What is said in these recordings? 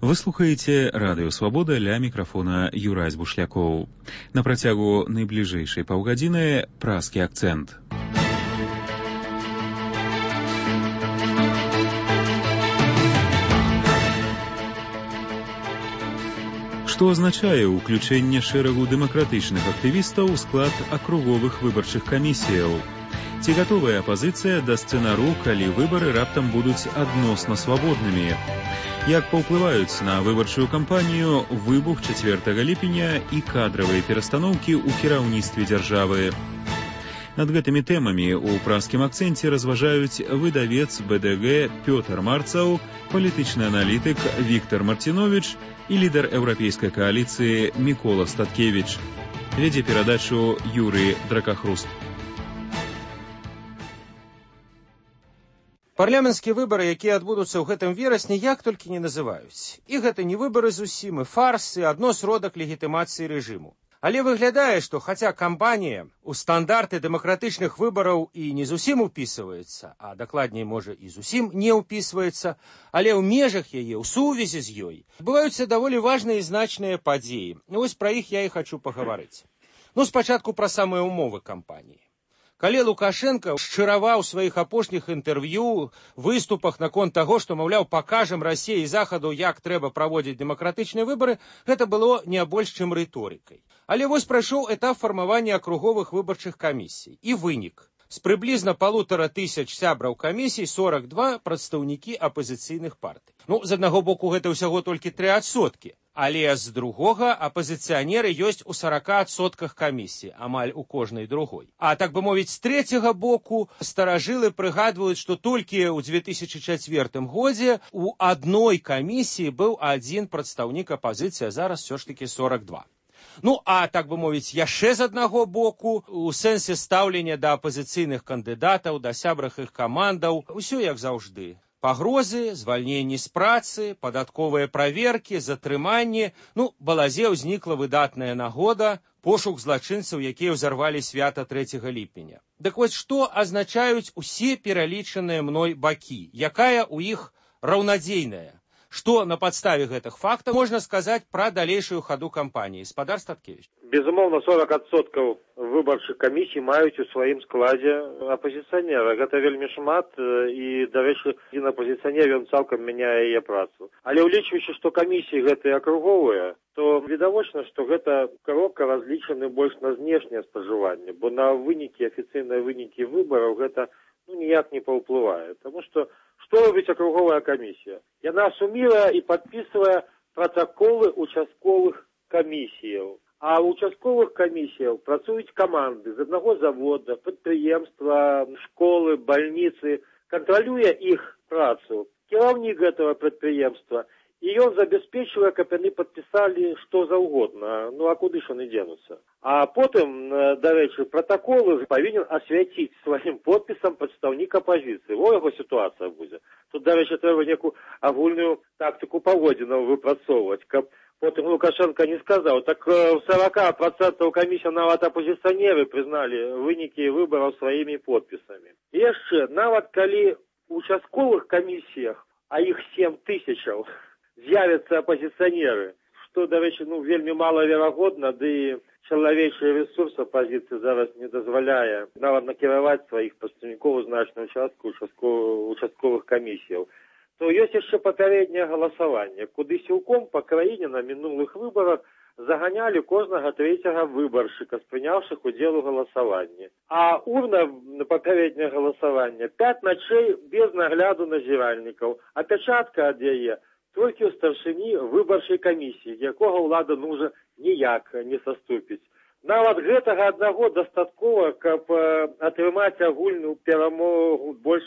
Вы слухаеце Радыё Свабода, ля мікрафона Юрась Бушлякоў. На працягу найбліжэйшай паўгадзіны празкі акцэнт. Што азначае ўключэнне шэрагу дэмакратычных актывістаў у склад акруговых выбарчых камісіяў? Ці гатовая апазіцыя да сцэнару, калі выбары раптам будуць адносна свабоднымі? Як паўплываюць на выбарчую кампанію выбух 4 ліпеня і кадравыя перастаноўкі ў кіраўніцтве дзяржавы? Над гэтымі тэмамі ў празкім акцэнце разважаюць выдавец БДГ Пётр Марцаў, палітычны аналітык Віктор Марціновіч і лідар еўрапейскай кааліцыі Мікола Статкевіч. Вядзе перадачу Юрый Дракахруст. Парламенцкія выбары, якія адбудуцца ў гэтым верасні, як толькі не называюць. І гэта не выбары зусім, і фарсы, адно сродак легітымацыі рэжыму. Але выглядае, што хаця кампанія ў стандарты дэмакратычных выбараў і не зусім упісваецца, а дакладней, можа, і зусім не упісваецца, але ў межах яе, ў сувязі з ёй, адбываюцца даволі важныя і значныя падзеі. Вось пра іх я і хачу пагаварыць. Спачатку пра самыя ўмовы кампаніі. Калі Лукашенко шчыраваў у сваіх апошніх інтэрв'ю, выступах наконт таго, што, маўляў, пакажам Расіі і Захаду, як трэба праводзіць дэмакратычныя выбары, гэта было не больш, чым рыторыкай. Але вось прайшоў этап фармавання акруговых выбарчых камісій. І вынік. З прыблізна 1500 сябраў камісій 42 прадстаўнікі апазіцыйных партый. З аднаго боку, гэта ўсяго толькі 3%. Але з другога апазіцыянеры ёсць у 40% камісій, амаль у кожнай другой. А так бы мовіць, з трэцяга боку старажылы прыгадваюць, што толькі ў 2004 годзе у адной камісіі быў адзін прадстаўнік апазіцыі, а зараз все ж таки 42. А так бы мовіць, яшчэ з аднаго боку, у сэнсе стаўлення да апазіцыйных кандыдатаў, да сябрах іх камандаў, усё як заўжды. Пагрозы, звальненні з працы, падатковыя праверкі, затрыманні. Балазе ўзнікла выдатная нагода, пошук злачынцаў, якія ўзарвалі свята 3 ліпеня. Дык вось што азначаюць усе пералічаныя мной бакі? Якая ў іх раўнадзейная? Што на падставе гэтых фактаў можна сказаць пра далейшую хаду кампаніі? Спадар Статкевіч. Безумоўна, 40% выбарчых камісій маюць у сваім складзе апазіцыянера. Гэта вельмі шмат, і, дарэчы, адзін апазіцыянер, ён цалкам мяняе яе працу. Але ўлічваючы, што камісіі гэтыя акруговыя, то відавочна, што гэта кропка разлічаны больш на знешняе спажыванне, бо на вынікі, афіцыйныя вынікі выбараў гэта ніяк не паўплывае. Таму што робіць акруговая камісія? Яна суміруе і падпісвае пратаколы участковых камісіяў. А ў участковых камісіяў працуюць каманды з аднаго завода, прадпрыемства, школы, бальніцы. Кантралюе іх працу кіраўнік гэтага прадпрыемства, і ён забяспечвае, каб яны падпісалі што заўгодна. А куды ж яны дзенуцца? А потым, дарэчы, пратаколы павінен асвяціць сваім подпісам прадстаўнік апазіцыі. Яго сітуацыя будзе. Тут, дарэчы, трэба некую агульную тактыку паводзінаў выпрацоўваць, каб потым Лукашенко не сказаў. Так у 40% камісій нават апозіцыянеры прызналі вынікі выбараў сваімі подпісамі. І яшчэ, нават калі у участковых камісіях, а іх 7000, з'явяцца апозіцыянеры, што, дарэчы, вельмі малаверагодна, ды чалавечы рэсурс апазіцыі зараз не дазваляе нават накіраваць сваіх прадстаўнікоў у значную частку участковых камісіяў. То ёсць яшчэ папярэдняе галасаванне, куды сілком па краіне на мінулых выбарах заганялі кожнага трэцяга выбаршчыка, спрыняўшых удзел у галасаванні. А урна на папярэдняе галасаванне 5 начэй без нагляду назіральнікаў, а пячатка ад яе толькі ў старшыні выбарчай камісіі, якога ўлада ўжо ніяк не саступіць. Нават гэтага аднаго дастаткова, каб атрымаць агульную перамогу больш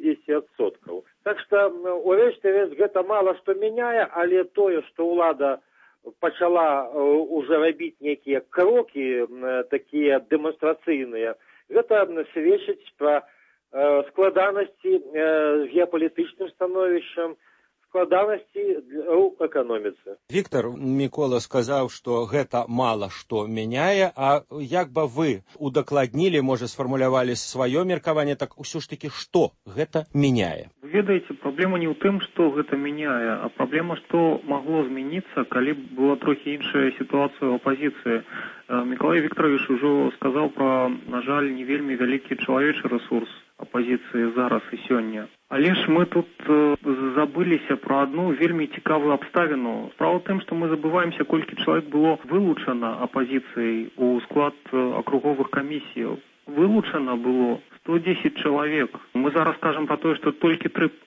50%. Так што, урэшце рэшт, гэта мала што мяняе, але тое, што ўлада пачала ўжо рабіць нейкія крокі, такія дэманстрацыйныя, гэта сведчыць пра складанасці з геапалітычным становішчам, складанасці ў эканоміцы. Віктор Мікола сказаў, што гэта мала што мяняе, а як бы вы удакладнілі, можа, сфармулявалі сваё меркаванне, так усё ж такі, што гэта мяняе? Вы ведаеце, праблема не ў тым, што гэта мяняе, а праблема, што магло змяніцца, калі была трохі іншая сітуацыя ў апазіцыі. Мікалай Вікторович ужо сказаў пра, на жаль, не вельмі вялікі чалавечы рэсурс апазіцыі зараз і сёння. Але ж мы тут забыліся пра адну вельмі цікавую абставіну. Справа ў тым, што мы забываемся, колькі чалавек было вылучана апазіцыяй у склад акруговых камісіяў. Вылучана было 110 чалавек. Мы зараз кажам пра тое, што толькі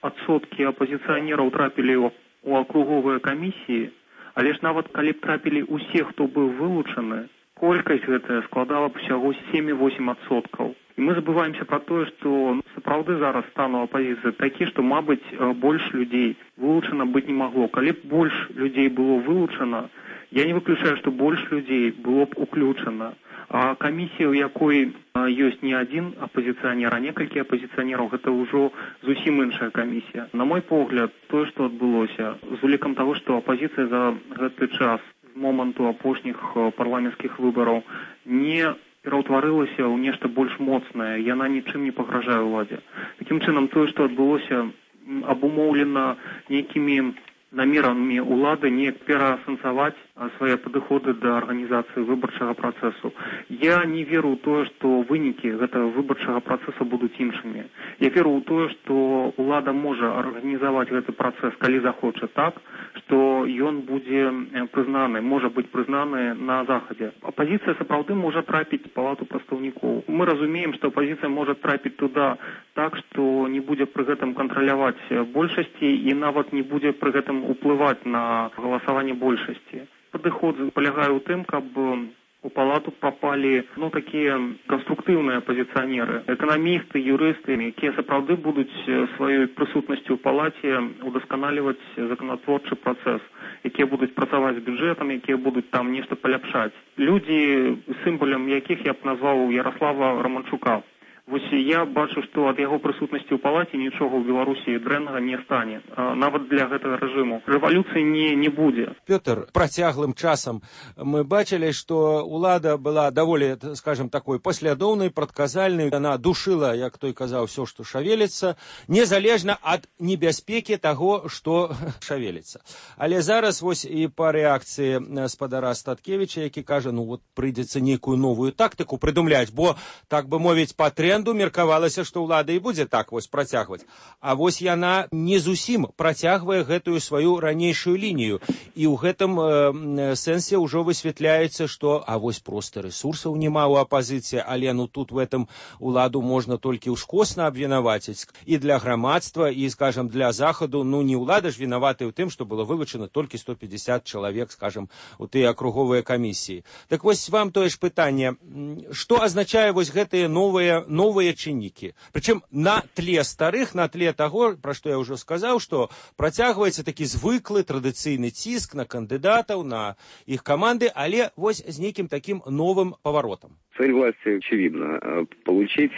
3% апазіцыянераў трапілі ў акруговыя камісіі, але ж нават калі б трапілі ўсе, хто быў вылучаны, колькасць гэтая складала б усяго 7-8%. І мы забываемся пра тое, што сапраўды зараз стан у апазіцыі такі, што, мабыць, больш людзей вылучана быць не магло. Калі б больш людзей было вылучана, я не выключаю, што больш людзей было б уключана. А камісія, у якой ёсць не адзін апазіцыянер, а некалькі апазіцыянераў, гэта ўжо зусім іншая камісія. На мой погляд, тое, што адбылося, з улікам таго, што апазіцыя за гэты час з моманту апошніх парламенцкіх выбараў не пераўтварылася ў нешта больш моцнае, яна нічым не пагражае ўладзе. Такім чынам, тое, што адбылося, абумоўлена нейкімі намерамі ўлады неяк пераасэнсаваць свае падыходы да арганізацыі выбарчага працэсу. Я не веру ў тое, што вынікі гэтага выбарчага працэсу будуць іншымі. Я веру ў тое, што ўлада можа арганізаваць гэты працэс, калі захоча, так, што ён будзе прызнаны, можа быць прызнаны на захадзе. Апазіцыя сапраўды можа трапіць у палату прадстаўнікоў. Мы разумеем, што апазіцыя можа трапіць туды так, што не будзе пры гэтым кантраляваць большасці і нават не будзе пры гэтым уплываць на галасаванне большасці. Падыход палягае ў тым, каб у палату попалі такія канструктыўныя апазіцыянеры, эканамісты, юрысты, якія сапраўды будуць сваёй прысутнасцю ў палаце удасканаліваць законатворчы працэс, якія будуць працаваць з бюджэтам, якія будуць там нешта паляпшаць. Людзі, сімвалам якіх я б назваў Ярослава Романчука. Вось я бачу, што ад яго прысутнасці ў палаце нічога ў Беларусі дрэннага не стане. Нават для гэтага рэжыму. Рэвалюцыі не будзе. Пётр, працяглым часам мы бачылі, што ўлада была даволі, скажем, такой паслядоўнай, прадказальнай. Яна душыла, як той казаў, усё, што шавеліцца, незалежна ад небяспекі таго, што шавеліцца. Але зараз вось і па рэакцыі спадара Статкевіча, які кажа, прыйдзецца нейкую новую тактыку прыдумляць, бо, так бы мовіць, па меркавалася, што ўлада і будзе так вось працягваць. А вось яна не зусім працягвае гэтую сваю ранейшую лінію. І ў гэтым сэнсе ўжо высвятляецца, што вось проста рэсурсаў няма ў апазіцыі, але тут в этом ўладу можна толькі ўскосна абвінаваціць. І для грамадства, і, скажам, для захаду, не ўлада ж вінаваты ў тым, што было вылучана толькі 150 чалавек, скажам, у тыя акруговыя камісіі. Так вось вам тое ж пытанне, што азначае вось гэтыя новыя чыннікі. Прычым на тле старых, на тле таго, пра што я ўжо сказаў, што працягваецца такі звыклы традыцыйны ціск на кандыдатаў, на іх каманды, але вось з нейкім такім новым поворотом. Цель власти очевидна – получить,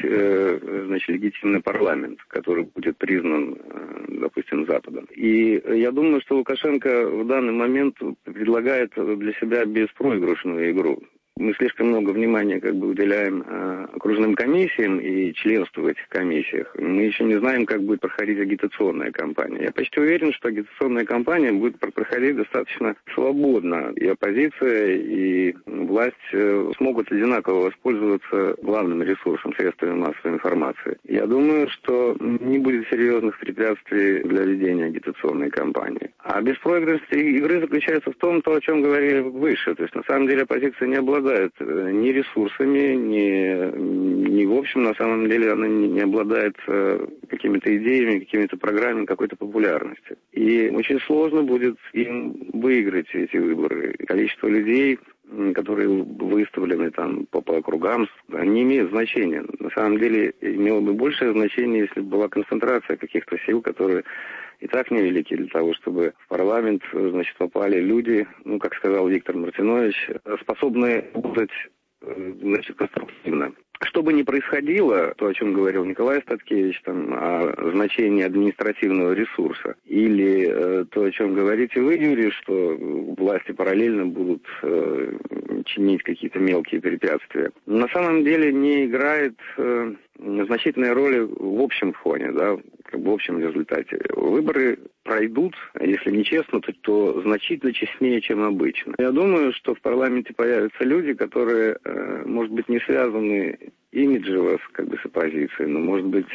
легитимный парламент, который будет признан, допустим, Западом. И я думаю, что Лукашенко в данный момент предлагает для себя беспроигрышную игру. Мы слишком много внимания уделяем окружным комиссиям и членству в этих комиссиях. Мы еще не знаем, как будет проходить агитационная кампания. Я почти уверен, что агитационная кампания будет проходить достаточно свободно. И оппозиция, и власть смогут одинаково воспользоваться главным ресурсом, средствами массовой информации. Я думаю, что не будет серьезных препятствий для ведения агитационной кампании. А беспроигрышность игры заключается в том, о чем говорили выше. То есть, на самом деле, оппозиция не обладает ни ресурсами, ни в общем, на самом деле, она не обладает какими-то идеями, какими-то программами, какой-то популярности. И очень сложно будет им выиграть эти выборы. Количество людей, которые выставлены там по округам, не имеют значения. На самом деле, имело бы большее значение, если бы была концентрация каких-то сил, которые и так невелики для того, чтобы в парламент, попали люди, как сказал Виктор Мартинович, способные работать, конструктивно. что бы ни происходило, то, о чем говорил Николай Статкевич, там, о значении административного ресурса, или то, о чем говорите вы, Юрий, что власти параллельно будут чинить какие-то мелкие препятствия, на самом деле не играет значительной роли в общем фоне, да, как бы в общем результате. Выборы пройдут, если не честно, то значительно честнее, чем обычно. Я думаю, что в парламенте появятся люди, которые, может быть, не связаны имиджево с оппозицией, но, может быть,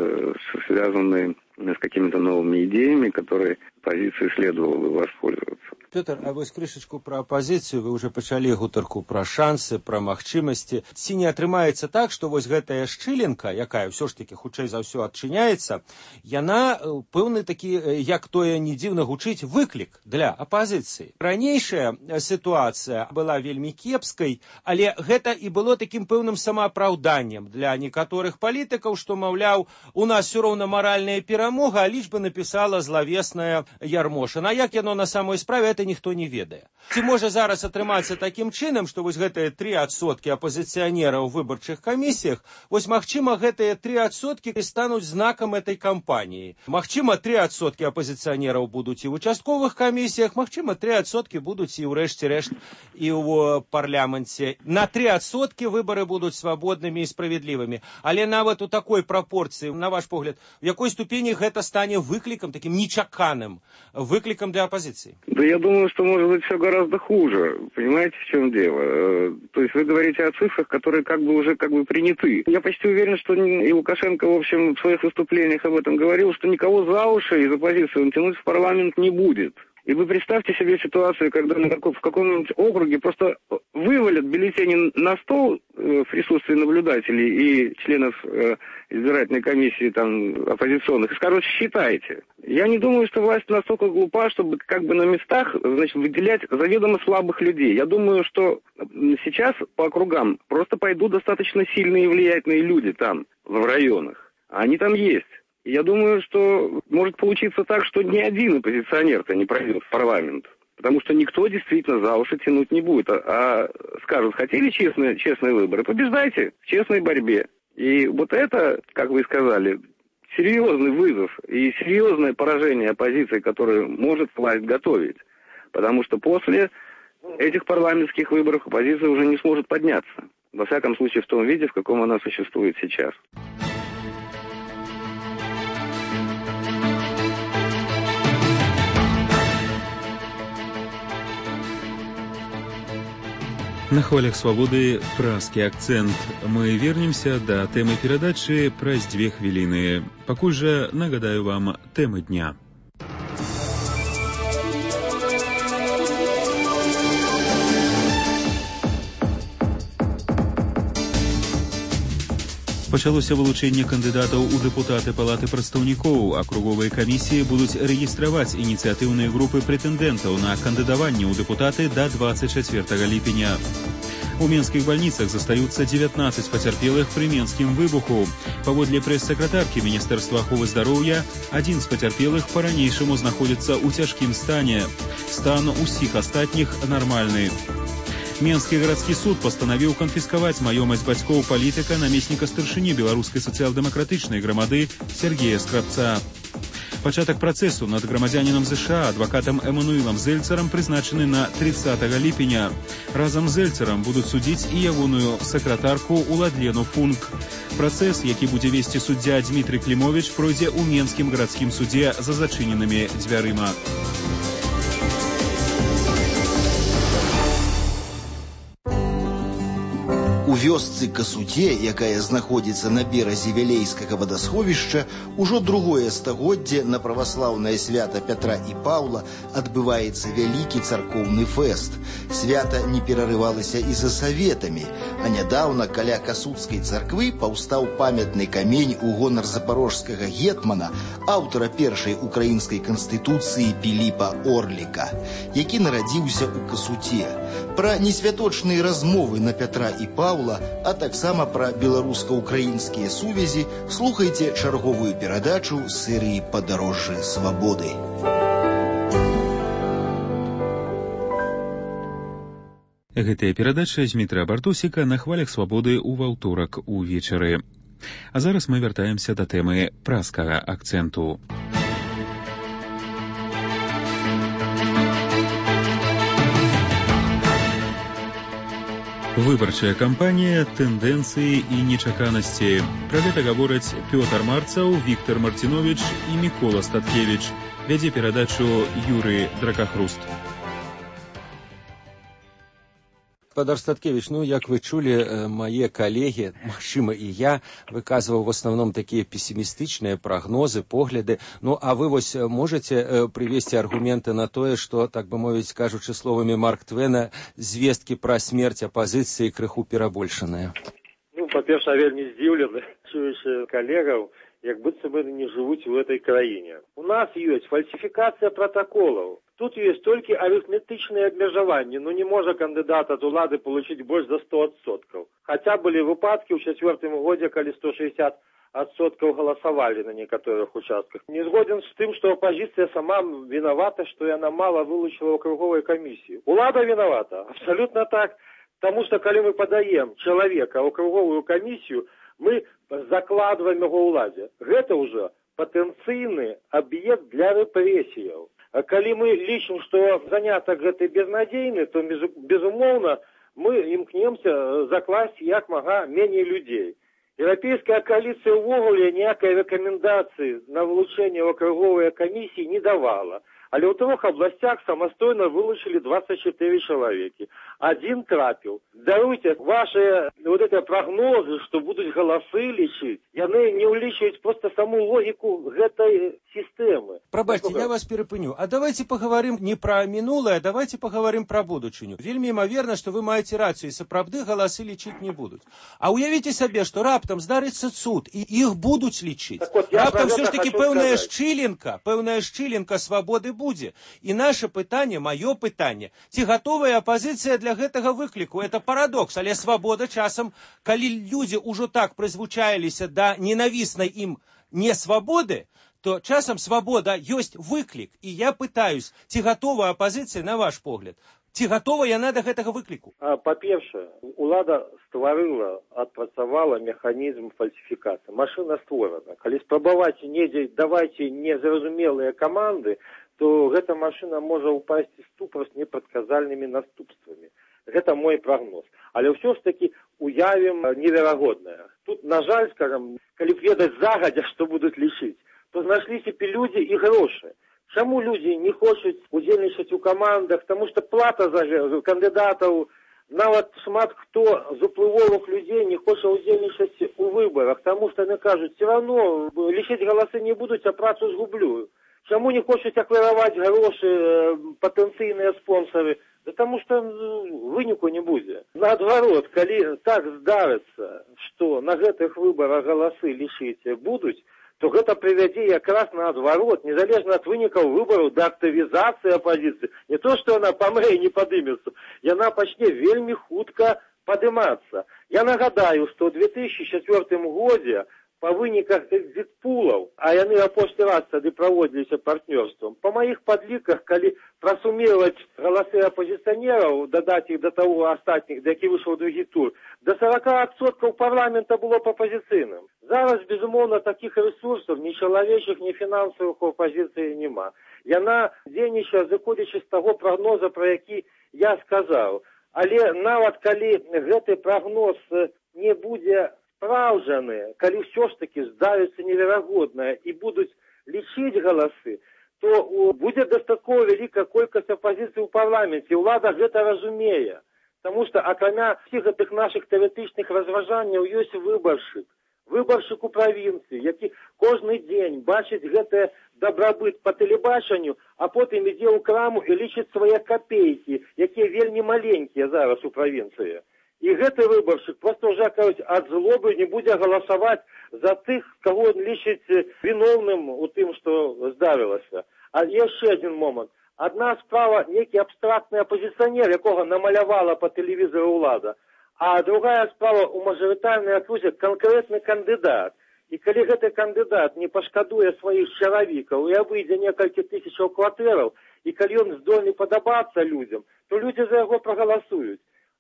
связаны с какими-то новыми идеями, которые оппозиции следовало бы воспользоваться. Пётр, а вось крышачку пра апазіцыю, вы ўжо пачалі гутарку пра шансы, пра магчымасці. Ці не атрымаецца так, што вось гэтая шчылінка, якая ўсё ж такі хутчэй за ўсё адчыняецца, яна пэўны такі, як тое не дзіўна гучыць, выклік для апазіцыі. Ранейшая сітуацыя была вельмі кепскай, але гэта і было такім пэўным самаапраўданнем для некаторых палітыкаў, што, маўляў, у нас ўсё роўна маральная перамога, а лічба напісала злавесная Ярмошына. А як яно на самой справе, это ніхто не ведае. Ці можа зараз атрымацца такім чынам, што вось гэтыя 3% апазіцыянераў у выбарчых камісіях, вось магчыма гэтыя 3% стануць знакам этой кампаніі. Магчыма 3% апазіцыянераў будуць і ў участковых камісіях, магчыма 3% будуць і ў рэшце рэшт і ў парламенце. На 3% выбары будуць свабоднымі і справядлівымі. Але нават у такой прапорцыі, на ваш погляд, в якой ступені гэта стане выклікам, таким нечаканым выкликом для оппозиции? Да я думаю, что может быть все гораздо хуже. Понимаете, в чем дело? То есть вы говорите о цифрах, которые уже приняты. Я почти уверен, что и Лукашенко, в общем, в своих выступлениях об этом говорил, что никого за уши из оппозиции он тянуть в парламент не будет. И вы представьте себе ситуацию, когда в каком-нибудь округе просто вывалят бюллетени на стол в присутствии наблюдателей и членов избирательной комиссии там оппозиционных и скажут: считайте. Я не думаю, что власть настолько глупа, чтобы на местах, выделять заведомо слабых людей. Я думаю, что сейчас по округам просто пойдут достаточно сильные и влиятельные люди там, в районах. Они там есть. Я думаю, что может получиться так, что ни один оппозиционер-то не пройдет в парламент. Потому что никто действительно за уши тянуть не будет. А скажут: хотели честные выборы, побеждайте в честной борьбе. И вот это, как вы сказали, серьезный вызов и серьезное поражение оппозиции, которое может власть готовить. Потому что после этих парламентских выборов оппозиция уже не сможет подняться. Во всяком случае, в том виде, в каком она существует сейчас. На хвалях свабоды празкі акцент. Мы вернемся да тэмы перадачы праз 2 хвіліны. Пакуль жа нагадаю вам тэмы дня. Пачалося вылучэнне кандыдатаў у дэпутаты палаты прадстаўнікоў. Акруговыя камісіі будуць рэгістраваць ініцыятыўныя групы прэтэндэнтаў на кандыдаванне ў дэпутаты да 24 ліпеня. У менскіх бальніцах застаюцца 19 пацярпелых пры менскім выбуху. Паводле прэс-сакратаркі Міністэрства аховы здароўя, адзін з пацярпелых па-ранейшаму знаходзіцца ў цяжкім стане. Стан усіх астатніх нармальны. Менскі гарадскі суд пастанавіў канфіскаваць маёмасць бацькоў палітыка, намесніка старшыні беларускай сацыял-дэмакратычнай грамады Сергея Скрабца. Пачатак працэсу над грамадзянінам ЗША адвакатам Эммануілам Зельцарам прызначаны на 30 ліпеня. Разам з Зельцарам будуць судзіць і ягоную сакратарку Уладлену Функ. Працэс, які будзе весці суддзя Дмітрый Клімовіч, пройдзе ў Менскім гарадскім судзе за зачыненымі дзвярыма. У вёсцы Касуце, якая знаходзіцца на беразе Вялейскага вадасховішча, ужо другое стагоддзе на праваслаўнае свята Пятра і Паўла адбываецца вялікі царкоўны фэст. Свята не перарывалася і за саветамі, а нядаўна каля Касуцкай царквы паўстаў памятны камень у гонар запарожскага гетмана, аўтара першай украінскай канстытуцыі Піліпа Орліка, які нарадзіўся ў Касуце. Пра несвяточныя размовы на Пятра і Паўла, а таксама пра беларуска-украінскія сувязі слухайце чарговую перадачу з серыі «Падарожжы свабоды». Гэтая перадача Змітрая Бартосіка на хвалях свабоды ў ваўторак увечары. А зараз мы вяртаемся да тэмы празкага акцэнту. Выбарчая кампанія, тэндэнцыі і нечаканасці. Пра гэта гавораць Пётр Марцаў, Віктор Мартинович і Мікола Статкевич. Вядзе перадачу Юрый Дракахруст. Господар Статкевич, як вы чулі, мае калегі, магчыма і я, выказваў в основном такія пессімістычныя прагнозы, погляды. А вы вось можаце прывесці аргументы на тое, што, так бы мовіць, кажучы словамі Марк Твена, звесткі пра смерць апазіцыі крыху перабольшаныя? Па-першае, вельмі здзіўлены, чуючы калегаў, як быццам яны не жывуць у этой краіне. У нас ёсць фальсіфікацыя протаколаў. Тут есть только арифметичные обмежевания, не может кандидат от улады получить больше за 100%. Хотя были выпадки в 2004 году, когда 160% голосовали на некоторых участках. Не сгоден с тем, что оппозиция сама виновата, что она мало вылучила округовой комиссии. Улада виновата, абсолютно так. Потому что, когда мы подаем человека в округовую комиссию, мы закладываем его уладе. Это уже потенциальный объект для репрессий. Калі мы лічым, што занятак гэты безнадзейны, то, безумоўна, мы імкнемся закласць як мага меней людзей. Еўрапейская коаліцыя ўвогуле ніякай рэкамендацыі на вылучэнне ў акруговыя камісіі не давала. Але ў 3 областях самастойна вылучили 24 чалавекі. Один трапіў. Даруйте, ваши прогнозы, что будут голосы лічыць, яны не улічваюць просто саму логику гэтай системы. Пробачьте, я вас перепыню. А давайте поговорим не про минулое, давайте поговорим про будучыню. Вельмі імаверна, что вы маеце рацию, и сапраўды голосы лічыць не будут. А уявите себе, что раптам здарыцца цуд, и их будут лічыць. Раптам все ж таки пэўная шчылінка свободы будзе. І наше пытанне, маё пытанне, ці гатовая апозіцыя для гэтага выкліку? Это парадокс, але свабода часам, калі людзі ўжо так прызвычаіліся да ненавіснай ім несвабоды, то часам свабода ёсць выклік. І я пытаюсь, ці гатова апозіцыя, на ваш погляд? Ці гатова яна да гэтага выкліку? Па-першае, улада стварыла, адпрацавала механізм фальсіфікацыі. Машына створана. Калі спрабаваць недзе давайце незразумелыя каманды, то гэта машина можа упасці ступор з непрадказальнымі наступствамі. Гэта мой прогноз. Але ўсё ж таки уявім неверагоднае. Тут, на жаль, скажем, калі б ведаць загадзя, што будуць лічыць, то знайшліся б людзі і грошы. Чаму людзі не хочуць удзельнічаць у камандах? Таму што плата за кандыдатаў, нават шмат хто з уплывовых людзей не хоча удзельнічаць у выбарах, таму што яны кажуць, все равно лічыць галасы не будуць, а працу згублю. Чаму не хочуць аквараваць грошы патэнцыйныя спонсары? Да таму што выніку не будзе. Наадварот, калі так здарыцца, што на гэтых выбарах галасы лічыць будуць, то гэта прывядзе якраз наадварот, незалежна ад вынікаў выбараў, да актывізацыі апозіцыі. Не то, што яна памрэ і не падымецца, яна пачне вельмі хутка падымацца. Я нагадаю, што ў 2004 годзе по выніках экзит-пулаў, а яны апошні раз тады праводзіліся партнёрствам, по маіх падліках, калі прасумировать галасы апозіцыянераў, дадаць іх до того астатніх, да які выйшаў другі тур, до 40% парламента было апозіцыйным. Зараз, безумоўна, такіх ресурсаў, ні чалавечых, ні фінансавых у апозіцыі няма. Яна дзейнічае, зыходзячы з таго прагноза, про які я сказаў. Але нават калі гэты прагноз не будзе спраўджаны, калі ўсё ж таки здарыцца неверагоднае і будуць лічыць галасы, то будзе дастаткова вялікая колькасць апозіцыі ў парламенце. Улада гэта разумее. Таму што акрамя всіх гэтых нашых тэарэтычных разважанняў ёсць выбаршчык у правінцыі, які кожны дзень бачыць гэты дабрабыт па тэлебачанню, а потым ідзе ў краму і лічыць свае капейкі, якія вельмі маленькія зараз у правінцыі. І гэты выбаршчык просто ўжо, кажуць, ад злобы не будзе галасаваць за тых, каго он лічыць віновным у тым, што здарылася. А яшчэ адзін момант. Адна справа нейкі абстрактны апозіцыянер, якога намалявала па тэлевізору ўлада, а другая справа у мажарытарнай акрузе канкрэтны кандыдат. І калі гэты кандыдат не пашкадуе сваіх чаравікаў і выйдзе некалькі тысячаў кватэраў, і калі ён здольны падабацца людзям, то людзі за яго прагаласуюць.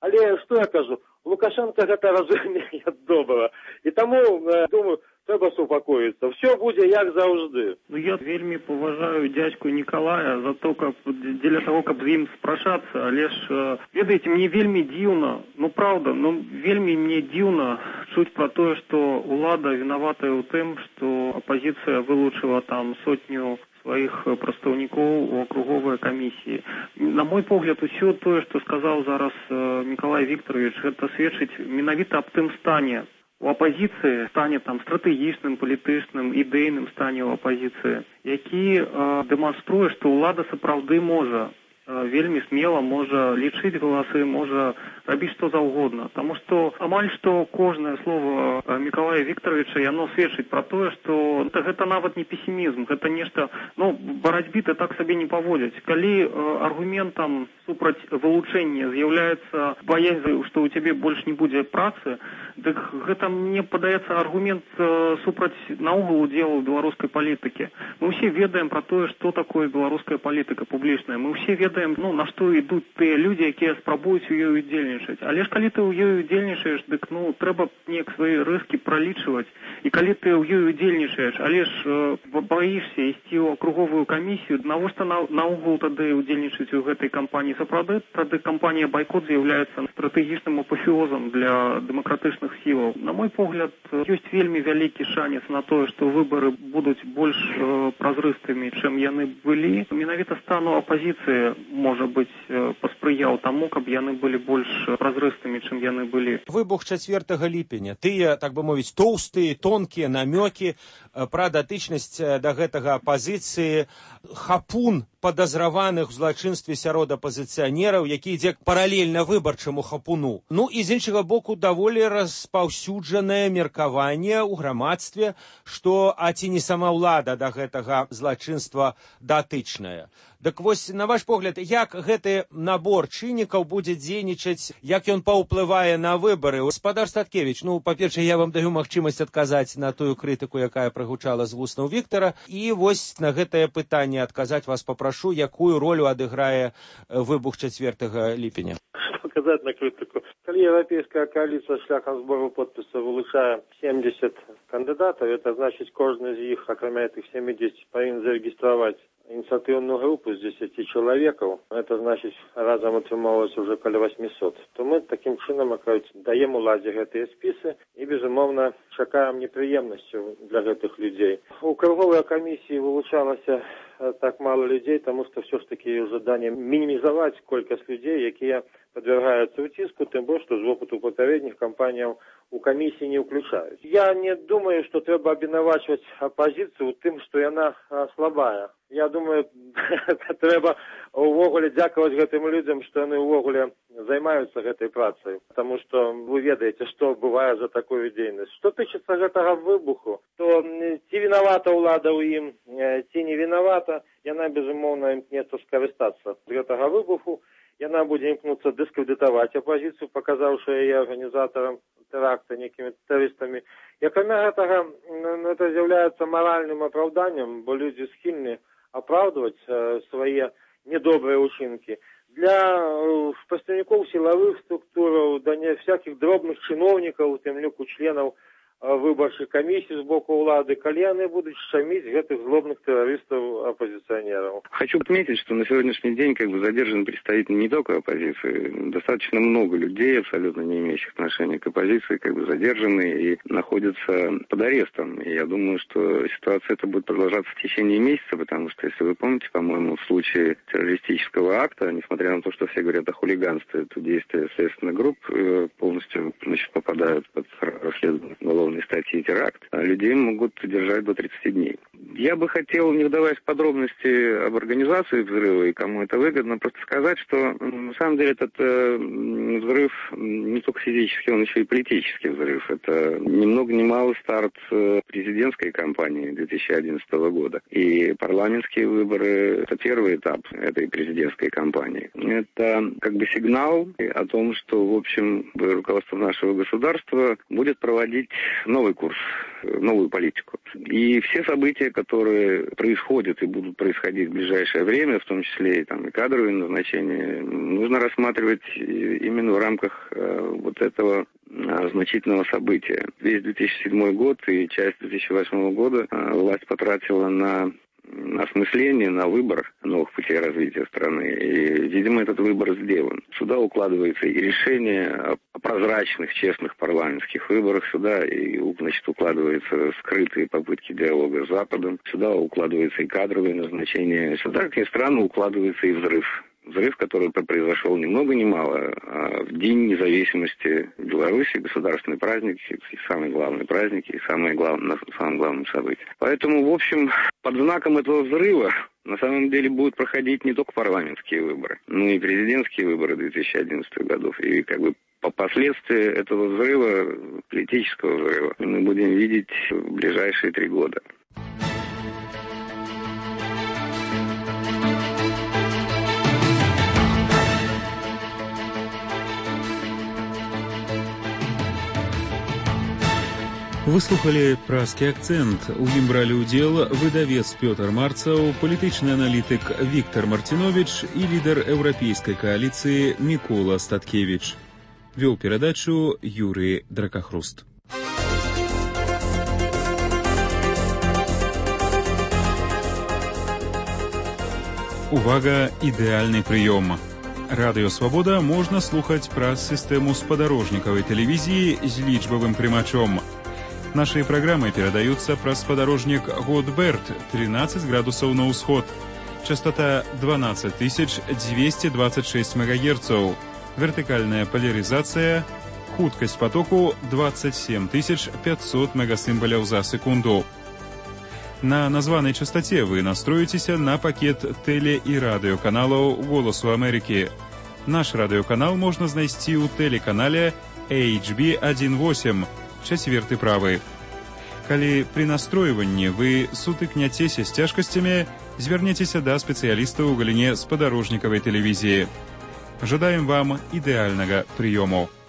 Але што я кажу, Лукашенко гэта разумее добра. І таму, думаю, трэба супакоіцца. Все будзе як заўжды. Я вельмі паважаю дядьку Николая за то, дзеля того, каб з ім спрашацца, але ж, ведаеце, мне вельмі дзіўна, правда, вельмі мне дзіўна чуць пра тое, што ўлада вінаватая ў тым, што апазіцыя вылучыла там сотню сваіх прадстаўнікоў у акруговай камісіі. На мой погляд, усё тое, што сказаў зараз Миколай Викторович, гэта сведчыць менавіта аб тым стане у апазіцыі, стане там стратэгічным, палітычным, ідэйным стане ў апазіцыі, які дэманструе, што ўлада сапраўды можа вельмі смела можа лічыць галасы, можа рабіць што заўгодна. Таму што амаль што кожнае слово Миколая Викторовича, яно сведчыць пра тое, што гэта нават не песімізм, гэта нешта, барацьбі-то так сабе не паводзяць. Калі аргументам супраць вылучэння з'яўляецца баязнь, што ў цябе больш не будзе працы, дык гэта, мне падаецца, аргумент супраць наогул удзелу беларускай палітыкі. Мы ўсе ведаем пра тое, што такое беларуская палітыка публічная. Мы ўсе ведаем, на што ідуць тыя людзі, якія спрабуюць у ёй удзельнічаць. Але ж калі ты ў ёй удзельнічаеш, дык трэба неяк свае рыскі пралічваць. І калі ты ў ёй удзельнічаеш, але ж баішся ісці ў акруговую камісію, навошта наогул тады удзельнічаць у гэтай кампаніі? Сапраўды, тады кампанія байкот з'яўляецца стратэгічным апафеозам для дэмакратычных сілаў. На мой погляд, ёсць вельмі вялікі шанец на тое, што выбары будуць больш празрыстымі, чым яны былі. Менавіта стану апазіцыі, можа быць, паспрыяў таму, каб яны былі больш празрыстымі, чым яны былі. Выбух 4 ліпеня. Тыя, так бы мовіць, тоўстыя, тонкія намёкі пра датычнасць да гэтага апазіцыі, хапун падазраваных у злачынстве сярод апазіцыянераў, які ідзе паралельна выбарчаму хапуну. І з іншага боку, даволі распаўсюджанае меркаванне ў грамадстве, што ці не сама ўлада да гэтага злачынства датычная. Дык вось, на ваш погляд, як гэты набор чыннікаў будзе дзейнічаць, як ён паўплывае на выбары? Гаспадар Статкевіч, па-першае, я вам даю магчымасць адказаць на тую крытыку, якая прагучала з вуснаў Віктара, і вось на гэтае пытанне адказаць вас папрашу, якую ролю адыграе выбух 4 ліпеня. Што казаць на крытыку? Калі еўрапейская коаліцыя шляхам збору подпісаў вылучае 70 кандыдатаў, это значыць, кожны з іх, акрамя тых 70, павінен зарэгістраваць ініцыятыўную групу з 10 чалавекаў. Это значыць, разам атрымалася ўжо каля 800. То мы такім чынам, даем уладзе гэтыя спісы і, безумоўна, чакаем непрыемнасцяў для гэтых людзей. У акруговай камісіі вылучалася так мало людей, тому что все ж таки жадание минимизовать колькость людей, якія подвергаются утиску, тем более, что з опыту попередних кампаний у комиссии не включают. Я не думаю, что треба обвинувачивать оппозицию тем, что она слабая. Я думаю, треба увогуле дзякаваць гэтым людям, что они увогуле займаются гэтай працай, потому что вы ведаете, что бывает за такую дзейнасць. Что тычыцца гэтага выбуху, то ці виновата ўлада ў ім, ці не виновата, яна, безумоўна, імкнецца скарыстацца з гэтага выбуху, яна будзе імкнуцца дыскрэдытаваць апозіцыю, паказаўшы яе арганізатарам тэракта некімі тэрарыстамі. І акрамя гэтага, это з'яўляецца маральным апраўданнем, бо людзі схільны апраўдваць свае недобрыя ўчынкі. Для прадстаўнікоў сілавых структураў, да не всякіх дробных чыноўнікаў, у тым ліку членаў выбарчых комиссий с боку улады, калі яны будут шамить этих злобных террористов-оппозиционеров. Хочу отметить, что на сегодняшний день задержан представитель не только оппозиции. Достаточно много людей, абсолютно не имеющих отношения к оппозиции, задержаны и находятся под арестом. И я думаю, что ситуация эта будет продолжаться в течение месяца, потому что, если вы помните, по-моему, в случае террористического акта, несмотря на то, что все говорят о хулиганстве, то действия следственных групп полностью попадают под расследование уголовной статьи теракт, а людей могут держать до 30 дней. Я бы хотел, не вдаваясь в подробности об организации взрыва и кому это выгодно, просто сказать, что на самом деле этот взрыв не только физический, он еще и политический взрыв. Это ни много ни мало старт президентской кампании 2011 года. И парламентские выборы – это первый этап этой президентской кампании. Это сигнал о том, что, в общем, руководство нашего государства будет проводить новый курс, новую политику. И все события, которые происходят и будут происходить в ближайшее время, в том числе и кадровые назначения, нужно рассматривать именно в рамках вот этого значительного события. Весь 2007 год и часть 2008 года власть потратила на осмысление, на выбор новых путей развития страны. И, видимо, этот выбор сделан. Сюда укладывается и решение о прозрачных, честных парламентских выборах. Сюда укладываются скрытые попытки диалога с Западом. Сюда укладываются и кадровые назначения. Сюда, как ни странно, укладывается и взрыв. Взрыв, который произошел ни много ни мало, а в День независимости Беларуси, государственный праздник, самый главный праздник и самым главным событием. Поэтому, в общем, под знаком этого взрыва на самом деле будут проходить не только парламентские выборы, но и президентские выборы 2011 годов. И последствия этого взрыва, политического взрыва, мы будем видеть в ближайшие 3 года. Выслухалі «Праскі акцэнт». У ім бралі ўдзел выдавец Пётр Марцаў, палітычны аналітык Віктор Мартинович і лідар еўрапейскай кааліцыі Мікола Статкевіч. Вёў перадачу Юрий Дракахруст. Увага, ідэальны прыём. Радыё «Свабода» можна слухаць праз сістэму спадарожнікавай тэлевізіі з лічбавым прымачом. Наши программы передаются праз спадарожник Годберт, 13 градусов на усход. Частота 12226 МГц. Вертикальная поляризация. Хуткость потоку 27500 мегасимволяў за секунду. На названной частоте вы настроитесь на пакет теле- и радиоканалов «Голосу Америки». Наш радиоканал можно знайсці у телеканале HB18. 4 правы. Калі при настройванні вы сутыкняцеся з цяжкасцямі, звярніцеся да спецыяліста ў галіне спадарожнікавай тэлевізіі. Жадаем вам ідэальнага прыёму.